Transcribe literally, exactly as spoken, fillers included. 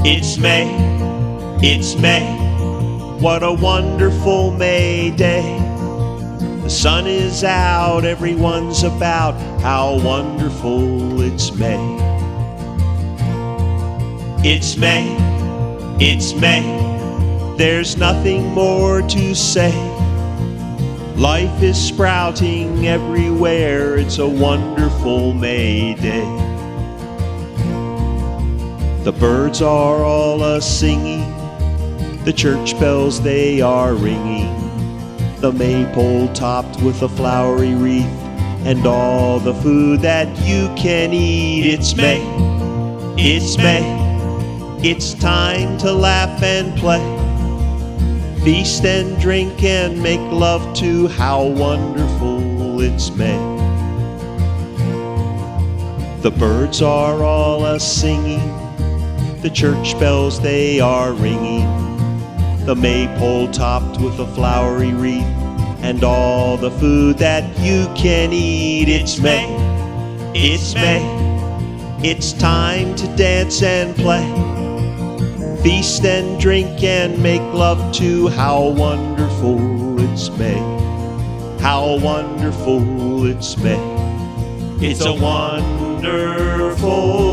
It's May, it's May, what a wonderful May day. The sun is out, everyone's about, how wonderful it's May. It's May, it's May, there's nothing more to say. Life is sprouting everywhere, it's a wonderful May day. The birds are all a-singing, the church bells they are ringing, the maypole topped with a flowery wreath, and all the food that you can eat. It's May, it's May, it's time to laugh and play, feast and drink and make love to, how wonderful it's May. The birds are all a-singing, the church bells they are ringing, the maypole topped with a flowery wreath, and all the food that you can eat. It's May, it's May, it's time to dance and play, feast and drink and make love to, how wonderful it's May. How wonderful it's May. It's a wonderful